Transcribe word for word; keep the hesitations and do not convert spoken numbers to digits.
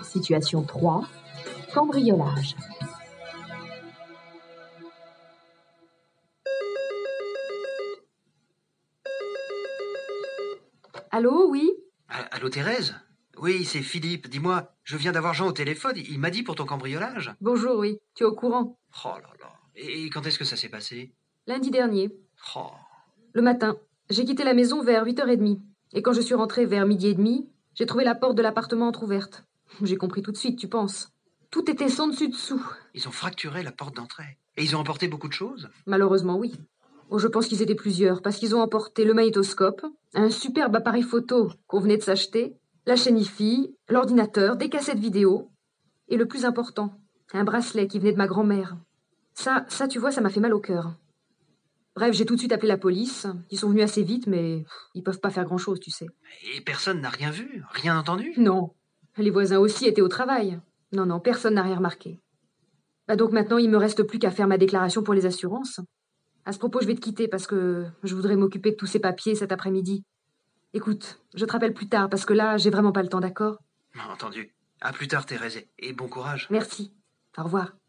Situation trois, cambriolage. Allô, oui? Allô, Thérèse? Oui, c'est Philippe. Dis-moi, je viens d'avoir Jean au téléphone. Il m'a dit pour ton cambriolage. Bonjour, oui. Tu es au courant? Oh là là. Et quand est-ce que ça s'est passé? Lundi dernier. Oh. Le matin. J'ai quitté la maison vers huit heures trente. Et quand je suis rentrée vers midi et demi, j'ai trouvé la porte de l'appartement entrouverte. J'ai compris tout de suite, tu penses. Tout était sans dessus-dessous. Ils ont fracturé la porte d'entrée. Et ils ont emporté beaucoup de choses? Malheureusement, oui. Oh, je pense qu'ils étaient plusieurs, parce qu'ils ont emporté le magnétoscope, un superbe appareil photo qu'on venait de s'acheter, la chaîne hi-fi, l'ordinateur, des cassettes vidéo, et le plus important, un bracelet qui venait de ma grand-mère. Ça, ça, tu vois, ça m'a fait mal au cœur. Bref, j'ai tout de suite appelé la police. Ils sont venus assez vite, mais ils peuvent pas faire grand-chose, tu sais. Et personne n'a rien vu? Rien entendu? Non. Les voisins aussi étaient au travail. Non, non, personne n'a rien remarqué. Bah donc maintenant, il me reste plus qu'à faire ma déclaration pour les assurances. À ce propos, je vais te quitter parce que je voudrais m'occuper de tous ces papiers cet après-midi. Écoute, je te rappelle plus tard parce que là, j'ai vraiment pas le temps, d'accord? Entendu. À plus tard, Thérèse, et bon courage. Merci. Au revoir.